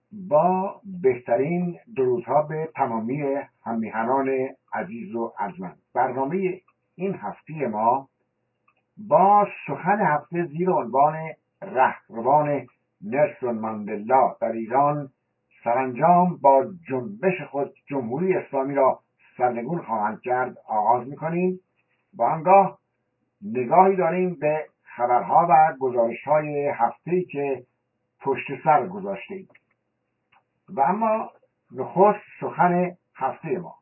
با بهترین درودها به تمامی هممیهنان عزیز و ارجمند. برنامه این هفته ما با سخن هفته زیر عنوان رهروان نلسون ماندلا در ایران سرانجام با جنبش خود جمهوری اسلامی را سرنگون خواهند کرد آغاز می‌کنیم. با آنگاه نگاهی داریم به خبرها و گزارش‌های هفته‌ای که پشت سر گذاشته‌ایم. و اما نخست سخن هفته ما.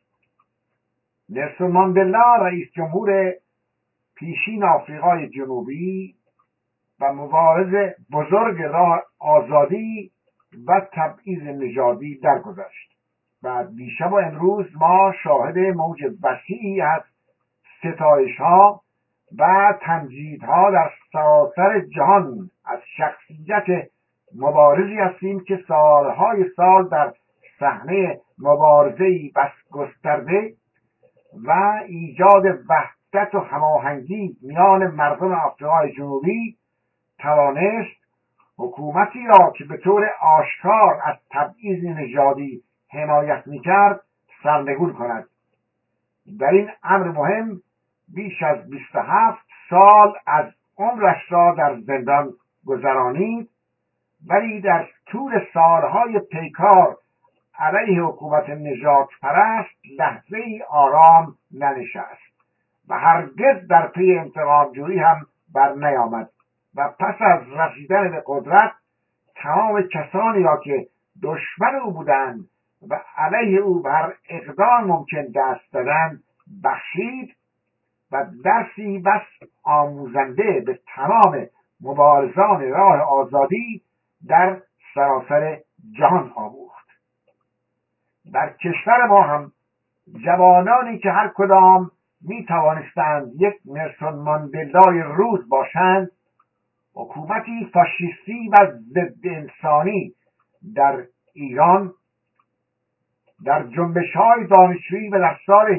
نلسون ماندلا رئیس جمهور پیشین آفریقای جنوبی و مبارز بزرگ راه آزادی و تبعیض نژادی درگذشت و دیشب و امروز ما شاهد موج وسیعی از ستایش‌ها و تمجیدها در سراسر جهان از شخصیت مبارزی هستیم که سالهای سال در صحنه مبارزه‌ای بس گسترده و ایجاد وحدت و هماهنگی میان مردم آفریقای جنوبی توانست حکومتی را که به طور آشکار از تبعیض نژادی حمایت می‌کرد سرنگون کند. در این امر مهم بیش از 27 سال از عمرش را در زندان گذرانید، ولی در طول سالهای پیکار علیه حکومت نژاد پرست لحظه ای آرام ننشست و هرگز در پی انتقام جویی هم بر نیامد و پس از رسیدن به قدرت تمام کسانی را که دشمن او بودند و علیه او بر اقدام ممکن دست دادند بخشید و درسی بس آموزنده به تمام مبارزان راه آزادی در سراسر جهان آموخت. در کشور ما هم جوانانی که هر کدام می توانستند یک نلسون ماندلای روز باشند، حکومتی فاشیستی و ضد انسانی در ایران در جنبش‌های دانشجویی و در سال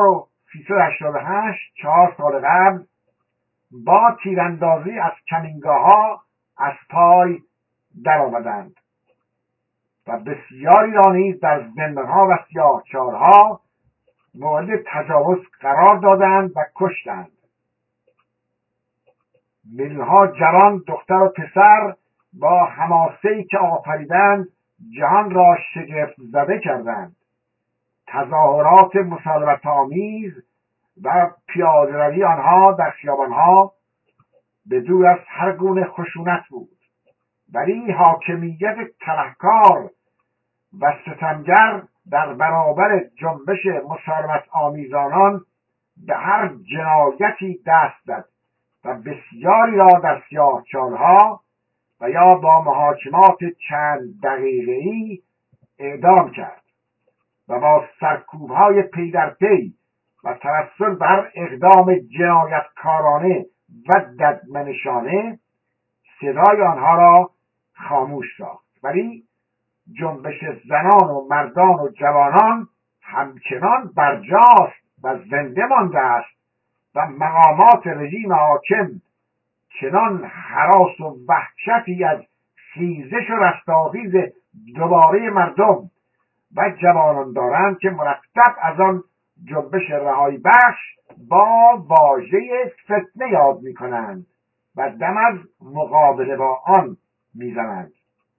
1388 4 سال قبل با تیراندازی از کمینگاه‌ها از پای درآمدند و بسیاری را نیز در زندان‌ها و سیاهچال‌ها مورد تجاوز قرار دادند و کشتند. میلیون‌ها جوان، دختر و پسر با حماسه‌ای که آفریدند جهان را شگفت زده کردند. تظاهرات مسالمت‌آمیز و پیاده‌روی آنها در خیابان‌ها به دور از هر گونه خشونت بود، ولی حاکمیت تلهکار و ستمگر در برابر جنبش مسالمت آمیزانان به هر جنایتی دست زد و بسیاری را در سیاهچال‌ها و یا با محاکمات چند دقیقه‌ای اعدام کرد و با سرکوب‌های پی در پی و توسل بر اقدام جنایتکارانه و ددمنشانه صدای آنها را خاموش ساخت. ولی جنبش زنان و مردان و جوانان همچنان برجاست و زنده مانده است و مقامات رژیم حاکم چنان هراس و وحشتی از خیزش و رستاخیز دوباره مردم و جوانان دارند که مرتب از آن جنبش رهایی بخش با واژه فتنه یاد می کنند و دم از مقابله با آن می زنند.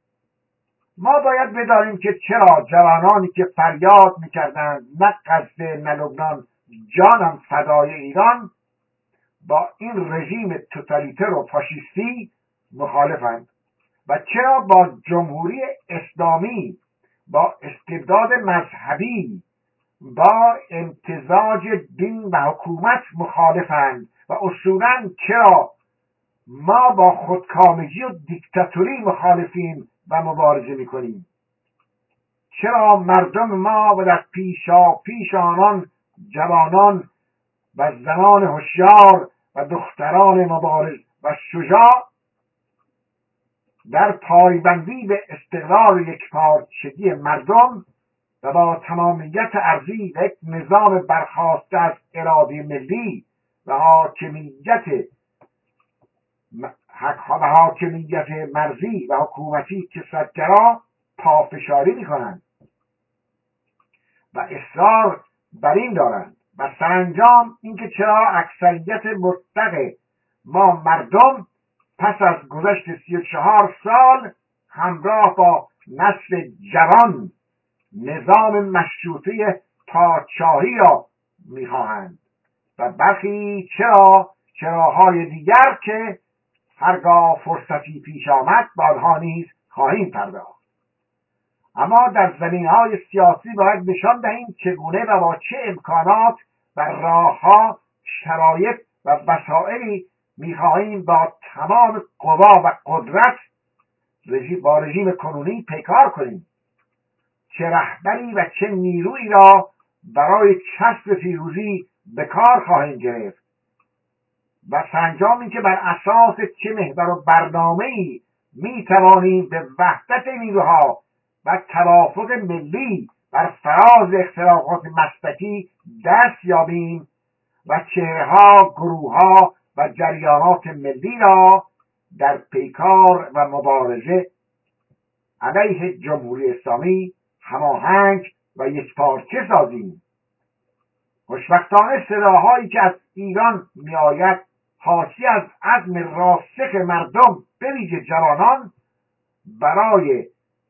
ما باید بدانیم که چرا جوانانی که فریاد می کردند نه غزه نه لبنان جانم فدای ایران با این رژیم توتالیتر و فاشیستی مخالفند و چرا با جمهوری اسلامی، با استبداد مذهبی، با امتزاج دین و حکومت مخالفند و اصولاً چرا ما با خودکامگی و دیکتاتوری مخالفیم و مبارزه میکنیم. چرا مردم ما و در پیش آنان جوانان و زنان هوشیار و دختران مبارز و شجاع در پایبندی به استقلال و یکپارچگی مردم و با تمامیت ارضی و یک نظام برخاسته از اراده ملی و حاکمیت مرزی و حکومتی کثرت‌گرا پافشاری میکنند و اصرار بر این دارند و سرانجام اینکه چرا اکثریت مطلق ما مردم پس از گذشت 34 سال همراه با نسل جوان نظام مشروطه پادشاهی را میخواهند و برخی چراهای دیگر که هرگاه فرصتی پیش آمد با آنها نیز خواهیم پرداخت. اما در زمینه‌های سیاسی باید نشان دهیم چگونه و با چه امکانات و راه‌ها، شرایط و وسایلی می‌خواهیم با تمام قوا و قدرت با رژیم کنونی پیکار کنیم. چه رهبری و چه نیرویی را برای کسب پیروزی به کار خواهیم گرفت و سرانجام اینکه بر اساس چه محور و برنامه‌ای می‌توانیم به وحدت نیروها و توافق ملی بر فراز اختلافات مسلکی دست یابیم و چهره‌ها، گروه‌ها و جریانات ملی را در پیکار و مبارزه علیه جمهوری اسلامی هماهنگ و یکپارچه سازیم. خوشبختانه صداهایی که از ایران میآید حاکی از عزم راسخ مردم به ویژه جوانان برای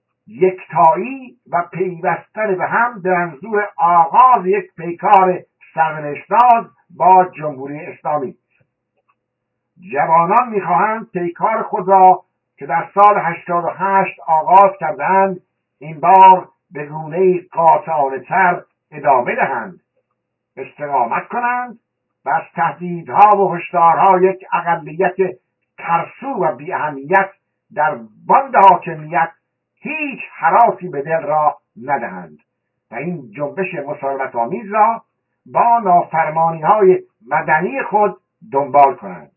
یکتایی و پیوستن به هم به منظور آغاز یک پیکار سرنوشت‌ساز با جمهوری اسلامی. جوانان میخواهند پیکار خود را که در سال 88 آغاز کردند این بار به گونه‌ای قاطعانه‌تر ادامه دهند، استقامت کنند و از تهدیدها و هشدارها یک اقلیت ترسو و بی اهمیت در باند حاکمیت هیچ هراسی به دل را ندهند و این جنبش مسالمت‌آمیز را با نافرمانی‌های مدنی خود دنبال کنند.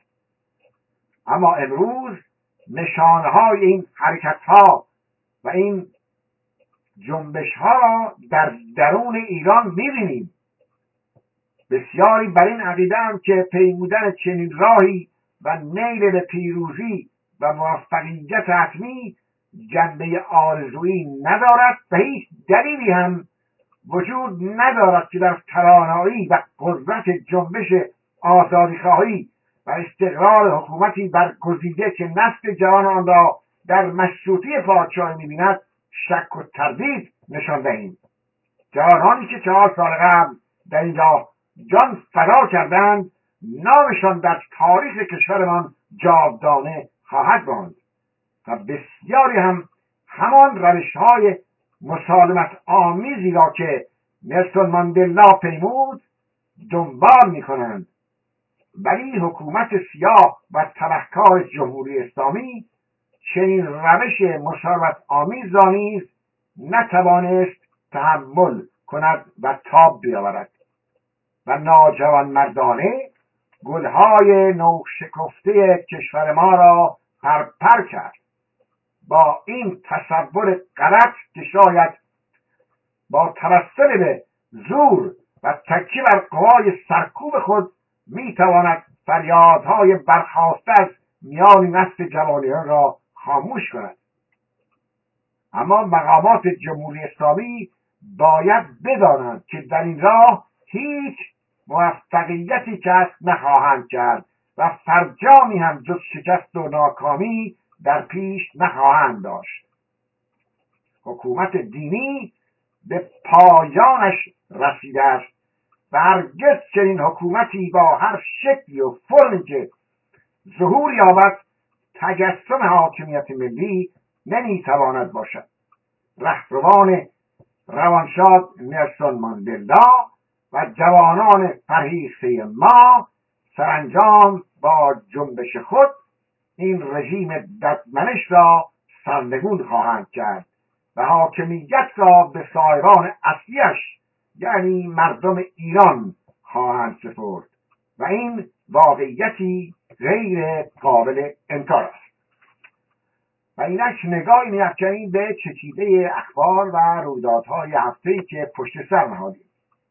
اما امروز نشانهای این حرکت‌ها و این جنبش‌ها را در درون ایران می‌بینیم. بسیاری بر این عقیده‌اند که پیمودن چنین راهی و نیل به پیروزی و موفقیت حتمی جنبه آرزویی ندارد و هیچ دلیلی هم وجود ندارد که در توانایی و قدرت جنبش آزادیخواهی و استقرار حکومتی برگزیده که نسل جوان آن را در مشروطه پادشاهی می‌بیند شک و تردید نشان دهیم. جوانانی که 4 سال قبل در این راه جان فدا کردند نامشان در تاریخ کشورمان جاودانه خواهد ماند و بسیاری هم همان روش‌های مسالمت آمیزی را که نلسون ماندلا پیمود دنبال می‌کنند. ولی حکومت سیاه و تبهکار جمهوری اسلامی چنین روش مسالمت آمیز را نیز نتوانست تحمل کند و تاب بیاورد و ناجوانمردانه گلهای نوشکفته کشور ما را پرپر کرد با این تصور غلط که شاید با توسل به زور و تکیه بر قوای سرکوب خود میتواند فریادهای برخاسته از میان نسل جوانیان را خاموش کند. اما مقامات جمهوری اسلامی باید بدانند که در این راه هیچ موفقیتی کسب نخواهند کرد و فرجامی هم جز شکست و ناکامی در پیش نخواهند داشت. حکومت دینی به پایانش رسیده است و هرگز چنین حکومتی با هر شکلی و فرمی که ظهور یابد تجسم حاکمیت ملی نمیتواند باشد. رهروان روانشاد نلسون ماندلا و جوانان فرهیخته ما سرانجام با جنبش خود این رژیم ددمنش را سرنگون خواهند کرد و حاکمیت را به سایران اصلیش یعنی مردم ایران خواهند سپرد و این واقعیتی غیر قابل انکار است. و اینک نگاهی می‌افکنیم به چکیده اخبار و رویدادهای هفته‌ای که پشت سر نهادیم.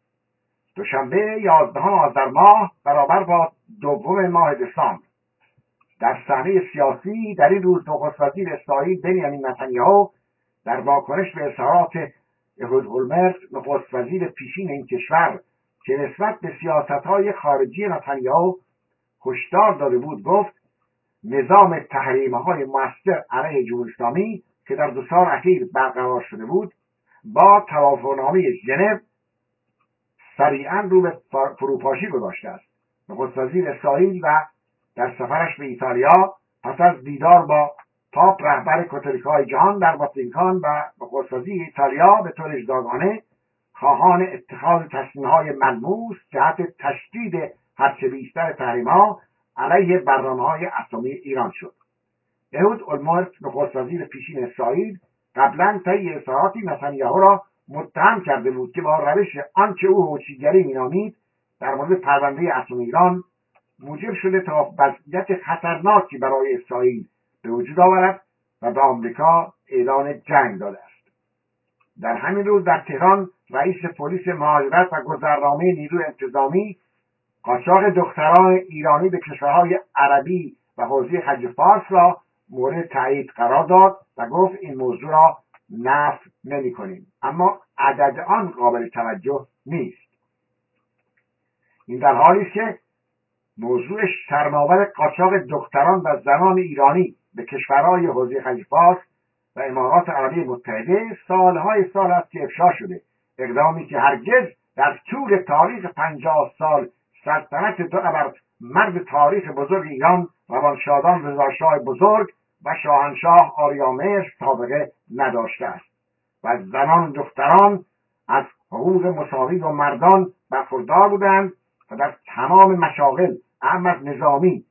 دوشنبه 11 آذر ماه برابر با 2 ماه دسامبر در صحنه سیاسی در این روز نخست وزیر اسرائیل بنیامین نتانیاهو در واکنش به اظهارات اهود اولمرت نخست وزیر پیشین این کشور که نسبت به سیاست‌های خارجی نتانیاهو هشدار داده بود گفت نظام تحریم‌های مؤثر علیه جمهوری اسلامی که در 2 سال اخیر برقرار شده بود با توافقنامه ژنو سریعا رو به فروپاشی گذاشته است. نخست وزیر اسرائیل و در سفرش به ایتالیا پس از دیدار با پاپ رهبر کاتولیک‌های جهان در واتیکان و نخست وزیر ایتالیا به طور جداگانه خواهان اتخاذ تصمیم‌های ملموس جهت تشدید هرچه بیشتر تحریم‌ها علیه برنامه‌های اتمی ایران شد. اهود اولمرت نخست وزیر پیشین اسرائیل قبلا طی اظهاراتی نتانیاهو را متهم کرده بود که با روش آنچه او هوشیگری مینامید در مورد پرونده اتمی ایران موجب شده تا وضعیت خطرناکی برای اسرائیل به وجود آورد و به آمریکا اعلان جنگ داده است. در همین روز در تهران رئیس پلیس مهاجرت و گذرنامه نیروی انتظامی قاچاق دختران ایرانی به کشورهای عربی و حوزه خلیج فارس را مورد تایید قرار داد و گفت این موضوع را نفی نمی‌کنیم، اما عدد آن قابل توجه نیست. این در حالی است که موضوع شرم‌آور قاچاق دختران و زنان ایرانی به کشورهای حوزه خلیج فارس و امارات عربی متحده سالهای سال است که افشا شده، اقدامی که هرگز در طول تاریخ 50 سال سلطنت دو ابر مرد تاریخ بزرگ ایران روانشادان رضاشاه بزرگ و شاهنشاه آریامهر سابقه نداشته است و زنان و دختران از حقوق مساوی با مردان برخوردار بودند و در تمام مشاغل اهم از نظامی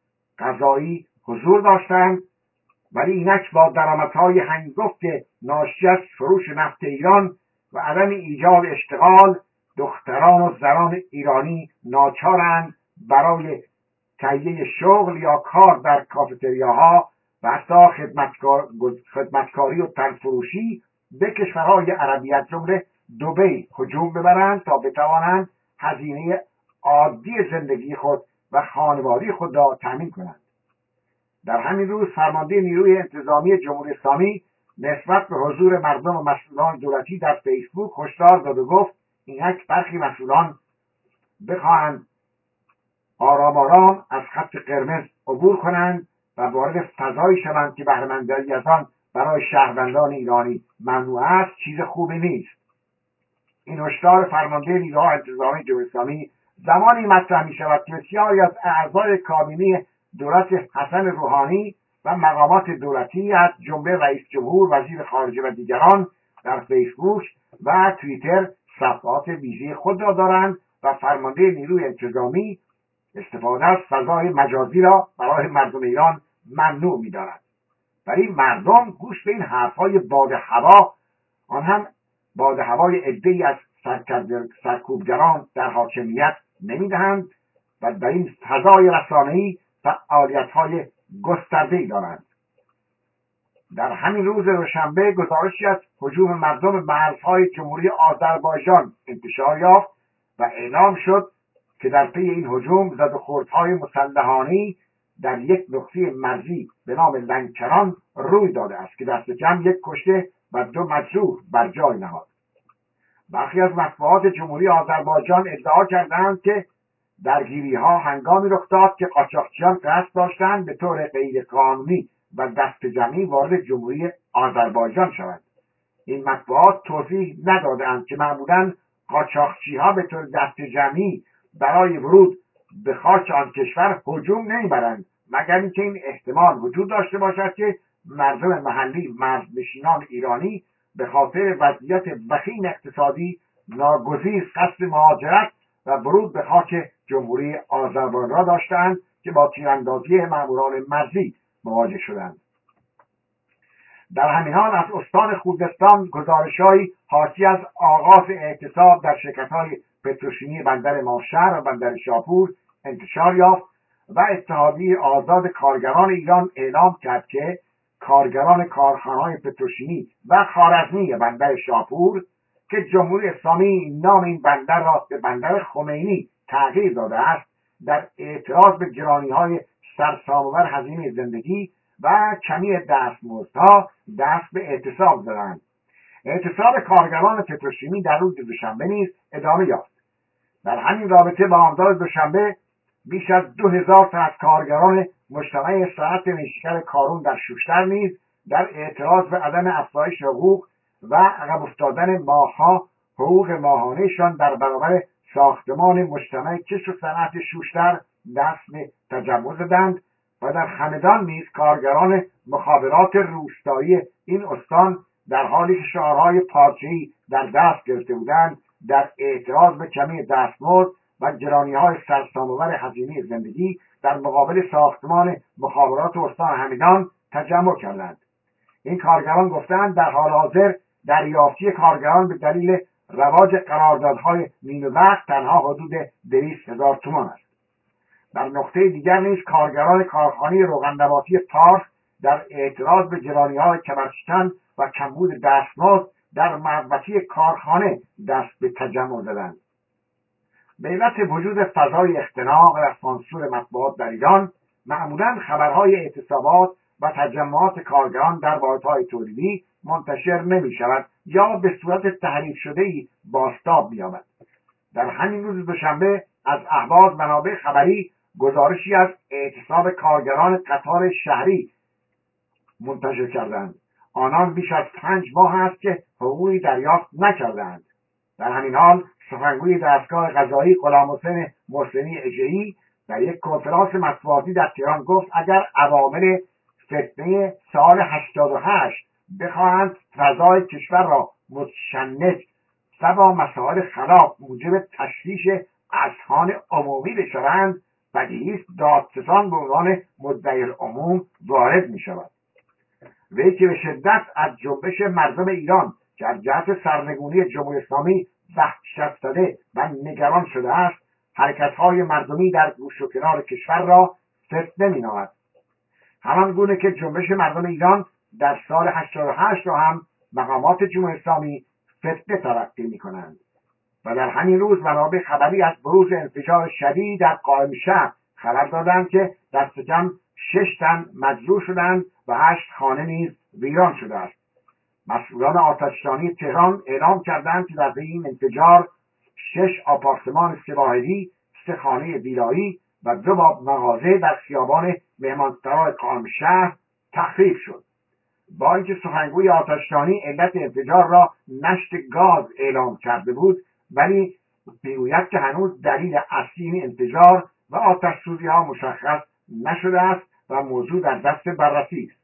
قضایی حضور داشتند، ولی اینک با درآمدهای هنگفت ناشی از فروش نفت ایران و عدم ایجاد اشتغال دختران و زنان ایرانی ناچارند برای تهیه شغل یا کار در کافتریاها و حتی خدمتکاری و تنفروشی به کشورهای عربی از جمله دبی هجوم ببرند تا بتوانند هزینه عادی زندگی خود و خانوادگی خود را تأمین کنند. در همین روز فرمانده نیروی انتظامی جمهوری اسلامی نسبت به حضور مردم و مسئولان دولتی در فیسبوک هشدار داد و گفت اینک برخی مسئولان بخواهند آرام آرام از خط قرمز عبور کنند و وارد فضایی شوند که بهره‌مندی از آن برای شهروندان ایرانی ممنوع است چیز خوبی نیست. این هشدار فرمانده نیروهای انتظامی جمهوری اسلامی زمانی مطرح می شود که بسیاری از اعضای کابینه دولت حسن روحانی و مقامات دولتی از جمله رئیس جمهور، وزیر خارجه و دیگران در فیسبوک و توییتر صفحات ویژه خود را دارند و فرمانده نیروی انتظامی استفاده از فضای مجازی را برای مردم ایران ممنوع می‌دارد. ولی مردم گوش به این حرف‌های باد هوا، آن هم باد هوای عده‌ای از سرکوبگران در حاکمیت نمی‌دهند و در این فضای رسانه‌ای فعالیت‌های گسترده‌ای دارند. در همین روز دوشنبه گزارشی از هجوم مردم مرزهای جمهوری آذربایجان انتشار یافت و اعلام شد که در پی این هجوم زد و خوردهای مسلحانه‌ای در یک نقطه مرزی به نام لنکران روی داده است که دست کم 1 کشته و 2 مجروح بر جای نهاد. برخی از مطبوعات جمهوری آذربایجان ادعا کردند که درگیری‌ها هنگامی رخ داد که قاچاقچیان قصد داشتند به طور غیرقانونی و دست جمعی وارد جمهوری آذربایجان شوند. این مطبوعات توضیح ندادند که معمولاً قاچاقچی‌ها به طور دست جمعی برای ورود به خاک آن کشور هجوم نمیبرند، مگر اینکه این احتمال وجود داشته باشد که مردم محلی مرزنشینان ایرانی به خاطر وضعیت وخیم اقتصادی ناگزیر قصد مهاجرت و ورود به خاک جمهوری آذربایجان را داشتند که با تیراندازی ماموران مرزی مواجه شدند. در همین حال از استان خوزستان گزارش‌هایی حاکی از آغاز اعتصاب در شرکت‌های پتروشیمی بندر ماوشهر و بندر شاپور انتشار یافت و اتحادیه آزاد کارگران ایران اعلام کرد که کارگران کارخانه‌های پتروشیمی و خوارزمی بندر شاپور که جمهوری اسلامی نام این بندر را به بندر خمینی تغییر داده است، در اعتراض به گرانی‌های سرسام‌آور هزینه زندگی و کمی دستمزدها دست به اعتصاب زدند. اعتصاب کارگران پتروشیمی در روز دوشنبه نیز ادامه یافت. در همین رابطه بامداد دوشنبه بیش از 2000 تن از کارگران مجتمع صنعت نیشکر کارون در شوشتر نیز در اعتراض به عدم افزایش حقوق و عقب افتادن ماهها حقوق ماهانهشان در برابر ساختمان مجتمع کشت و صنعت شوشتر دست به تجمع زدند و در همدان نیز کارگران مخابرات روستایی این استان در حالی که شعارهای پارچه‌ای در دست گرفته بودند در اعتراض به کمی دستمزد و گرانی‌های سرسام‌آور هزینه زندگی در مقابل ساختمان مخابرات استان همدان تجمع کردند. این کارگران گفتند در حال حاضر دریافتی کارگران به دلیل رواج قراردادهای نیمه وقت تنها حدود 200,000 تومان است. در نقطه دیگر نیز کارگران کارخانه روغن‌نباتی پارس در اعتراض به گرانی‌های کمرشکن و کمبود دستمزد در محوطه کارخانه دست به تجمع زدند. به علت وجود فضای اختناق و سانسور مطبوعات در ایران، معمولا خبرهای اعتصابات و تجمعات کارگران در واحدهای تولیدی منتشر نمی شود یا به صورت تحریف شده‌ای بازتاب می‌یابد. در همین روز دوشنبه از اهواز منابع خبری گزارشی از اعتصاب کارگران قطار شهری منتشر کردند. آنان بیش از 5 ماه است که حقوقی دریافت نکردند. در همین حال سخنگوی دستگاه قضایی غلامحسین محسنی اژه‌ای در یک کنفرانس مطبوعاتی در تهران گفت اگر عوامل فتنه سال 88 بخواهند فضای کشور را متشنج و با مسائل خلاف موجب تشویش اذهان عمومی بشوند، بدیهی است دادستان به عنوان مدعی العموم وارد می شود. وی که به شدت از جنبش مردم ایران که از جهت سرنگونی جمهوری اسلامی وحشت زده و نگران شده است، حرکت‌های مردمی در گوش و کنار کشور را فتنه می‌نامد. همان گونه که جنبش مردم ایران در سال 88 را هم مقامات جمهوری اسلامی فتنه تلقی می‌کنند. و در همین روز منابع خبری از بروز انفجار شدید در قائم شهر خبر دادند که دست کم 6 تن مجروح شدند و 8 خانه نیز ویران شده است. مسئولان آتش‌نشانی تهران اعلام کردند که در پی این انفجار 6 آپارتمان 3 واحدی، 3 خانه ویلایی و 2 مغازه در خیابان مهمانسرای قائم شهر تخریب شد. با اینکه سخنگوی آتش‌نشانی علت انفجار را نشت گاز اعلام کرده بود، ولی میگوید که هنوز دلیل اصلی این انفجار و آتش‌سوزی‌ها مشخص نشده است و موضوع در دست بررسی است.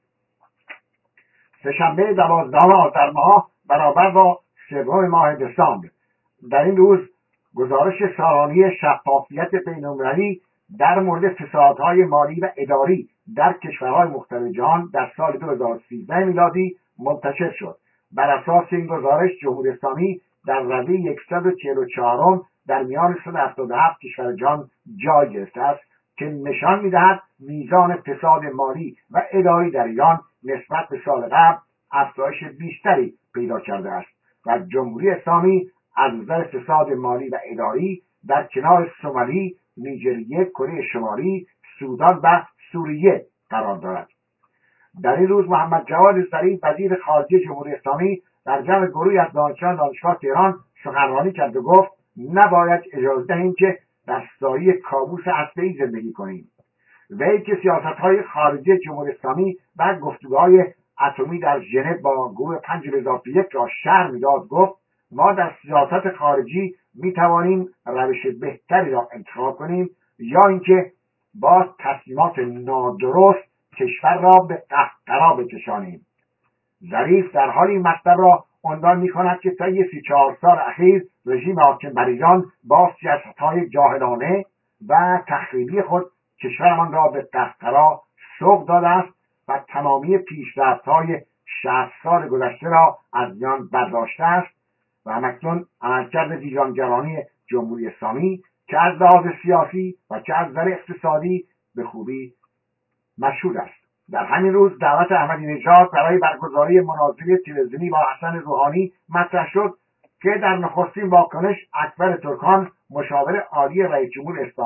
سه‌شنبه 12 آذر ماه برابر با 3 ماه دسامبر در این روز گزارش سالانه شفافیت بین‌المللی در مورد فسادهای مالی و اداری در کشورهای مختلف جهان در سال 2013 میلادی منتشر شد. بر اساس این گزارش جمهوری اسلامی در رده 144 در میان 177 کشور جهان جای گرفته است که نشان می‌دهد میزان فساد مالی و اداری در ایران نسبت به سال قبل افزایش بیشتری پیدا کرده است و جمهوری اسلامی از نظر فساد مالی و اداری در کنار سومالی، نیجریه، کره شمالی، سودان و سوریه قرار دارد. در این روز محمد جواد ظریف وزیر خارجه جمهوری اسلامی در جمع گروهی از دانشجویان دانشگاه تهران سخنرانی کرد و گفت نباید اجازه دهیم که در سایه کابوس هسته‌ای زندگی کنیم. وی که سیاست‌های خارجی جمهوری اسلامی و گفتگوهای اتمی در ژنو با گروه 5+1 را شرح می‌داد گفت ما در سیاست خارجی می‌توانیم روش بهتری را انتخاب کنیم یا اینکه با تصمیمات نادرست کشور را به قهقرا بکشانیم. ظریف در حال این مطلب را عنوان می‌کند که طی 34 سال اخیر رژیم حاکم بر ایران با سیاست‌های جاهلانه و تخریبی خود کشورمان را به قهقرا سوق داده است و تمامی پیشرفت‌های 60 سال گذشته را از میان برداشته است و همکنون عملکرد ویرانگرانی جمهوری اسلامی که از لحاظ سیاسی و که از نظر اقتصادی به خوبی مشهود است. در همین روز دعوت احمدی نژاد برای برگزاری مناظره تلویزیونی با حسن روحانی مطرح شد که در نخستین واکنش اکبر ترکان مشاور عالی رئیس جمهور اسلامی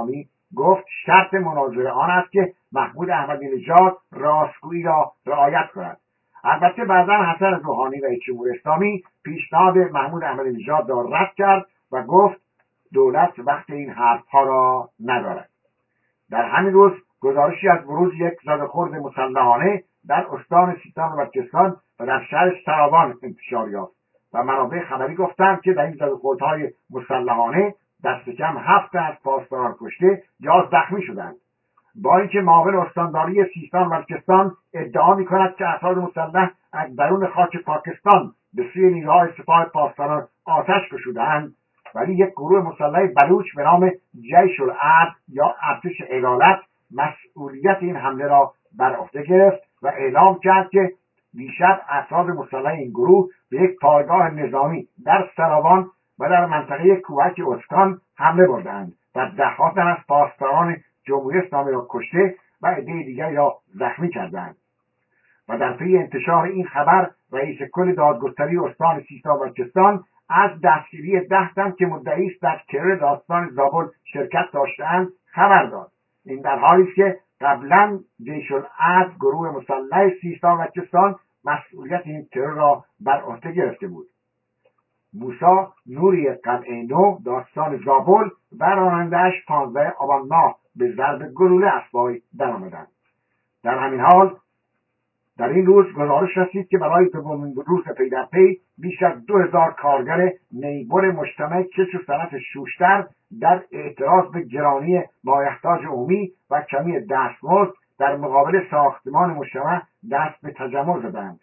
گفت شرط مناظره آن است که محمود احمدی نژاد راستگویی را رعایت کند. البته بعدا حسن روحانی رئیس جمهوری اسلامی پیشنهاد محمود احمدی نژاد را رد کرد و گفت دولت وقت این حرفها را ندارد. در همین روز گزارشی از بروز یک زده‌خورد مسلحانه در استان سیستان و بلوچستان و در شهر سراوان انتشار یافت و منابع خبری گفتند که در این زده‌خوردهای مسلحانه دست کم 7 از پاسداران کشته یا زخمی شدند. با اینکه معاون استانداری سیستان و بلوچستان ادعا می‌کند که افراد مسلح از درون خاک پاکستان به سوی نیروهای سپاه پاسداران آتش گشوده‌اند، ولی یک گروه مسلح بلوچ به نام جیش العدل یا ارتش عدالت مسئولیت این حمله را بر عهده گرفت و اعلام کرد که دیشب افراد مسلح این گروه به یک پایگاه نظامی در سراوان و در منطقه کوهک اسکان حمله بردند و ده‌ها تن از پاسداران جمهوری اسلامی را کشته و عده دیگری را زخمی کردند. و در پی انتشار این خبر رئیس کل دادگستری استان سیستان و بلوچستان از دستگیری 10 تن که مدعی است در ترور داستان زابل شرکت داشته‌اند خبر داد. این در حالی است که قبلا جیش العدل گروه مسلح سیستان و بلوچستان مسئولیت این ترور را بر عهده گرفته بود. موسی نوری قلعه نو داستان زابل و راننده‌اش 15 آبان ماه به ضرب گلوله از پای درآمدند. در همین حال در این روز گزارش رسید که برای دومین روز پی در پی بیش از 2000 کارگر نیبر مجتمع کش و صنعت شوشتر در اعتراض به گرانی مایحتاج عمومی و کمی دستمزد در مقابل ساختمان مجتمع دست به تجمع زدند.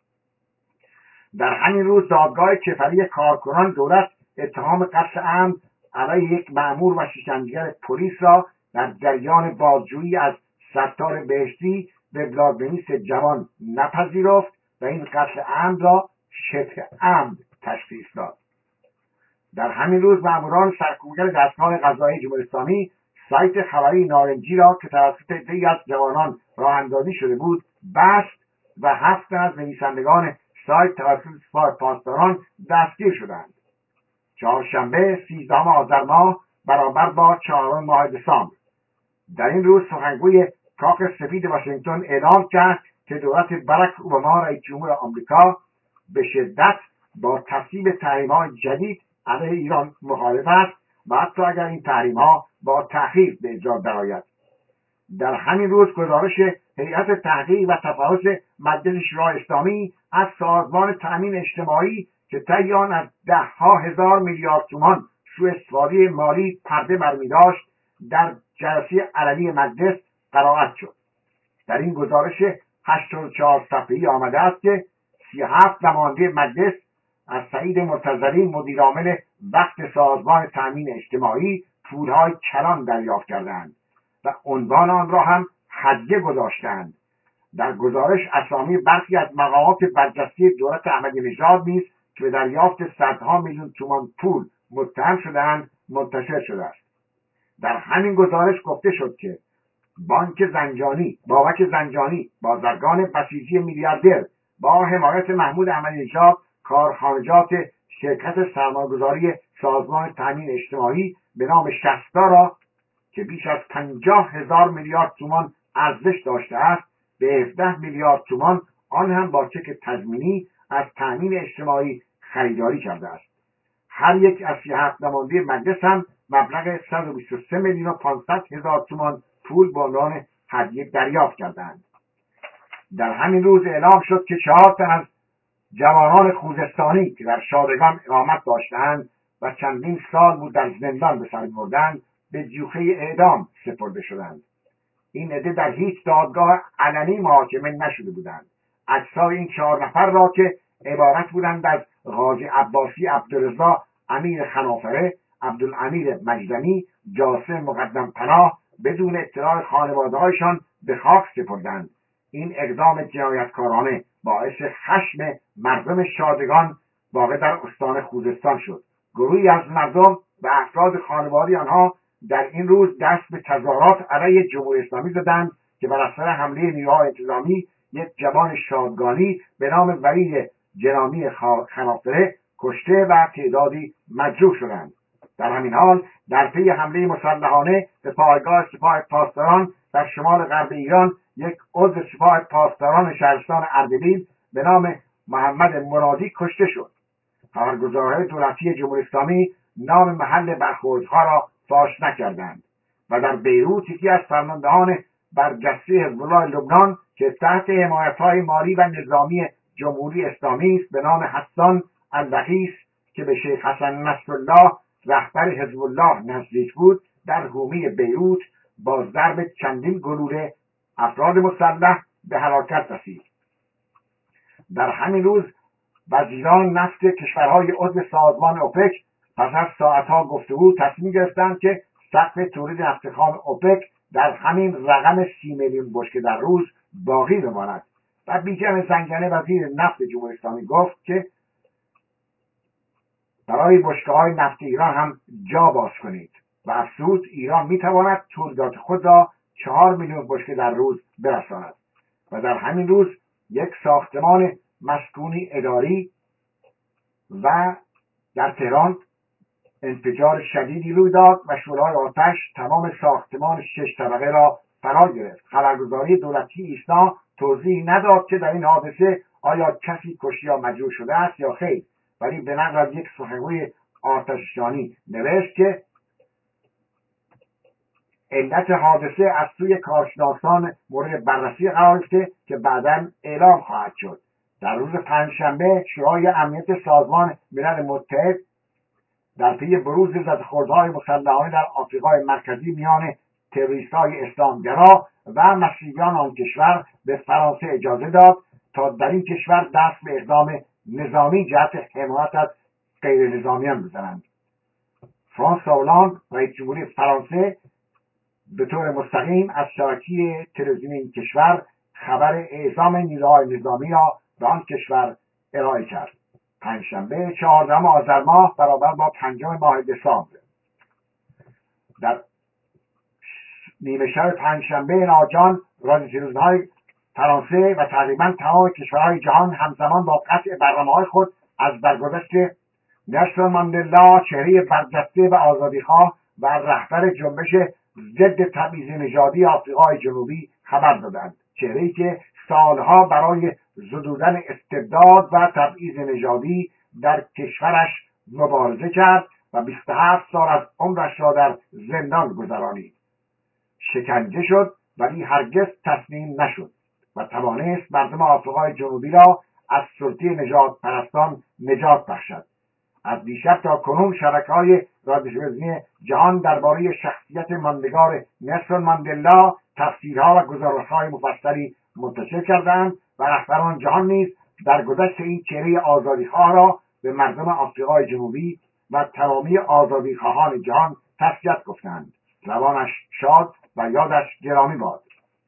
در همین روز دادگاه کفری کارکنان دولت اتهام قتل عمد علیه یک مأمور و شکنجهگر پلیس را در جریان بازجویی از ستار بهشتی به وبلاگ‌نویس جوان نپذیرفت و این قتل عمد را شبه عمد تشخیص داد. در همین روز مأموران سرکوبگر دستگاه قضایی جمهوری اسلامی سایت خبری نارنجی را که توسط عده‌ای از جوانان راه اندازی شده بود بست و 7 از نویسندگان سایت توسط سپاه پاسداران دستگیر شدند. چهارشنبه 13 آذر ماه برابر با 4 ماه دسامبر. در این روز سخنگوی کاخ سفید واشنگتن اعلام کرد که دولت باراک اوباما رئیس جمهور آمریکا به شدت با تصویب تحریم‌های جدید علیه ایران مخالف است و حتی اگر این تحریم‌ها با تأخیر به اجرا درآید. در همین روز گزارش هیئت تحقیق و تفحص مجلس شورای اسلامی از سازمان تأمین اجتماعی که طی آن از 10,000 میلیارد تومان سوء استفاده مالی پرده برمی‌داشت در جلسه علنی مجلس قرائت شد. در این گزارش 84 صفحه‌ای آمده است که 37 نماینده مجلس از سعید مرتضوی مدیرعامل وقت سازمان تأمین اجتماعی پولهای کلان دریافت کردند و عنوان آن را هم هدیه گذاشتند. در گزارش اسامی برخی از مقامات برجسته دولت احمدی نژاد نیز که به دریافت صدها میلیون تومان پول متهم شده‌اند منتشر شده است. در همین گزارش گفته شد که بابک زنجانی بازرگان بسیجی میلیاردر با حمایت محمود احمدی نژاد کارخانجات شرکت سرمایه‌گذاری سازمان تأمین اجتماعی به نام شستا را که بیش از 50,000 میلیارد تومان ارزش داشته است به 17 میلیارد تومان آن هم با چک تضمینی از تأمین اجتماعی خریداری کرده است. هر یک از 37 نماینده مجلس هم مبلغ 123 میلیون و 500 هزار تومان پول به عنوان هدیه دریافت کردند. در همین روز اعلام شد که 4 تن از جوانان خوزستانی که در شادگان اقامت داشتند و چندین سال بود در زندان به سر بردند به جوخه اعدام سپرده شدند. این عده در هیچ دادگاه علنی محاکمه نشده بودند. اجساد این 4 نفر را که عبارت بودند از قاضی عباسی عبدالرضا امیر خنافره، عبدالامیر مجدنی، جاسم مقدم پناه بدون اطلاع خانواده‌هایشان به خاک سپردند. این اقدام جنایتکارانه باعث خشم مردم شادگان واقع در استان خوزستان شد. گروهی از مردم و افراد خانواده آنها در این روز دست به تظاهرات علیه جمهوری اسلامی زدند که بر اثر حمله نیروهای انتظامی یک جوان شادگانی به نام ولید جنامی خنافره کشته و تعدادی مجروح شدند. در همین حال در پی حمله مسلحانه به پایگاه سپاه پاسداران در شمال غرب ایران یک عضو سپاه پاسداران شهرستان اردبیل به نام محمد مرادی کشته شد. خبرگزارهای دولتی جمهوری اسلامی نام محل برخوردها را فاش نکردند و در بیروت یکی از فرماندهان برجسته حزب الله لبنان که تحت حمایت‌های مالی و نظامی جمهوری اسلامی است به نام حسان اللخیس که به شیخ حسن نصرالله رهبر حزب الله نزدیک بود در حومه بیروت با ضرب چندین گلوله افراد مسلح به هلاکت رسید. در همین روز وزیران نفت کشورهای عضو سازمان اوپک پس از ساعتها گفتگو تصمیم گرفتند که سقف تولید نفت خام اوپک در همین رقم 30 میلیون بشکه در روز باقی بماند و بیژن زنگنه وزیر نفت جمهوری اسلامی گفت که برای بشکه‌های نفت ایران هم جا باز کنید و افزود ایران میتواند تولیدات خود را 4 میلیون بشکه در روز برساند. و در همین روز یک ساختمان مسکونی اداری و در تهران انفجار شدیدی روی داد و شعله‌های آتش تمام ساختمان 6 طبقه را فرا گرفت. خبرگزاری دولتی ایسنا توضیح نداد که در این حادثه آیا کسی کشته یا مجروح شده است یا خیر، ولی به نقل از یک سخنگوی آتش‌نشانی نوشت که علت حادثه از سوی کارشناسان مورد بررسی قرار گرفته که بعداً اعلام خواهد شد. در روز پنجشنبه شورای امنیت سازمان ملل متحد در پی بروز زدخوردهای مسلحانه در آفریقای مرکزی میان تروریست‌های اسلامگرا و مسیحیان آن کشور به فرانسه اجازه داد تا در این کشور دست به اقدام نظامی جهت حمایت از غیر نظامیان بزنند. فرانسوا هولاند رئیس جمهوری فرانسه به طور مستقیم از شبکه تلویزیونی این کشور خبر اعزام نیروهای نظامی را به آن کشور ارائه کرد. پنجشنبه 14 آذر ماه برابر با 5 ماه دسامبر در نیمه شب پنجشنبه ناجان رادیو تلویزیون‌های فرانسه و تقریبا تمام کشورهای جهان همزمان با قطع برنامه‌های خود از درگذشت نلسون ماندلا، چهره برجسته و آزادیخواه و رهبر جنبش ضد تبعیض نژادی آفریقای جنوبی خبر دادند. چهره‌ای که سالها برای زدودن استبداد و تبعیض نژادی در کشورش مبارزه کرد و 27 سال از عمرش را در زندان گذرانید. شکنجه شد ولی هرگز تسلیم نشد و توانست مردم آفریقای جنوبی را از سلطه نژاد پرستان نجات بخشد. از دیشب تا کنون شبکه‌های رادیویی جهان درباره شخصیت ماندگار نلسون ماندلا تفسیرها و گزارش‌های مفصلی منتشر کردند و رهبران جهان نیز در گذشت این چهره آزادیخواه را به مردم آفریقای جنوبی و تمامی آزادیخواهان جهان تسلیت گفتند. روانش شاد و یادش گرامی باد.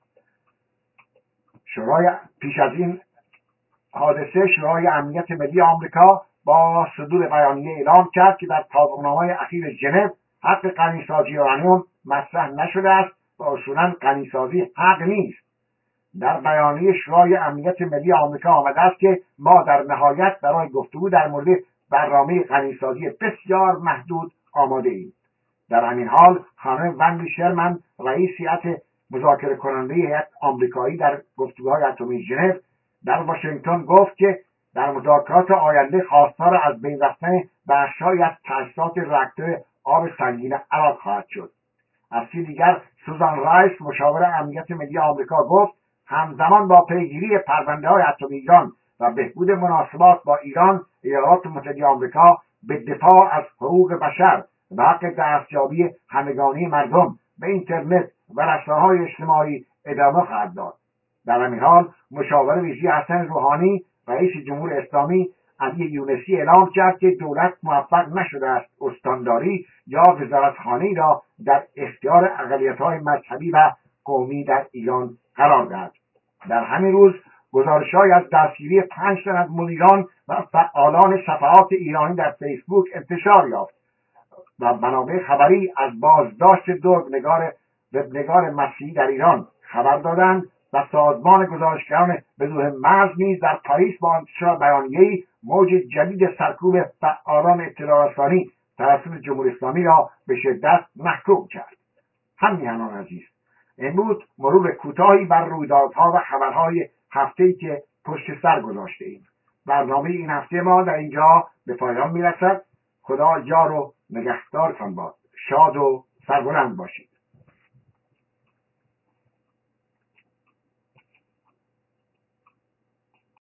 پیش از این حادثه شورای امنیت ملی آمریکا با صدور بیانیه اعلام کرد که در توافقنامه‌های اخیر ژنو حق غنیسازی یورانیوم مطرح نشده است و اصولاً غنیسازی حق نیست. در بیانیه شورای امنیت ملی آمریکا آمده است که ما در نهایت برای گفتگو در مورد برنامه غنیسازی بسیار محدود آماده ایم. در همین حال خانم وندی شرمن رئیس هیئت مذاکره کننده هیئت آمریکایی در گفتگوهای اتمی ژنو در واشنگتن گفت که در مذاکرات آینده خواستار از بین رفتن بخش‌هایی از تأسیسات راکتور آب سنگین عراق خواهد شد. از سوی دیگر سوزان رایس مشاور امنیت ملی آمریکا گفت همزمان با پیگیری پرونده‌های اتمی ایران و بهبود مناسبات با ایران، ایالات متحده آمریکا به دفاع از حقوق بشر و حق دستیابی همگانی مردم به اینترنت و رسانه‌های اجتماعی ادامه خواهد داد. در همین حال مشاور ویژه حسن روحانی رئیس جمهوری اسلامی علی یونسی اعلام کرد که دولت موفق نشده است استانداری یا وزارتخانه‌ای را در اختیار اقلیت‌های مذهبی و قومی در ایران قرار دهد. در همین روز گزارش‌هایی از دستگیری 5 تن از مدیران و فعالان صفحات ایرانی در فیسبوک انتشار یافت و منابع خبری از بازداشت دو وبنگار مسیحی در ایران خبر دادند و سازمان گزارشگران بدون مرز نیز در پاریس با انتشار بیانیه‌ای موج جدید سرکوب فعالان اطلاع رسانی توسط جمهوری اسلامی را به شدت محکوم کرد. هم میهنان عزیز، این بود مرور کوتاهی بر رویدادها و خبرهای هفته‌ای که پشت سر گذاشته ایم. برنامه این هفته ما در اینجا به پایان میرسد. خدا یار و نگهدارتان باد. شاد و سربلند باشید.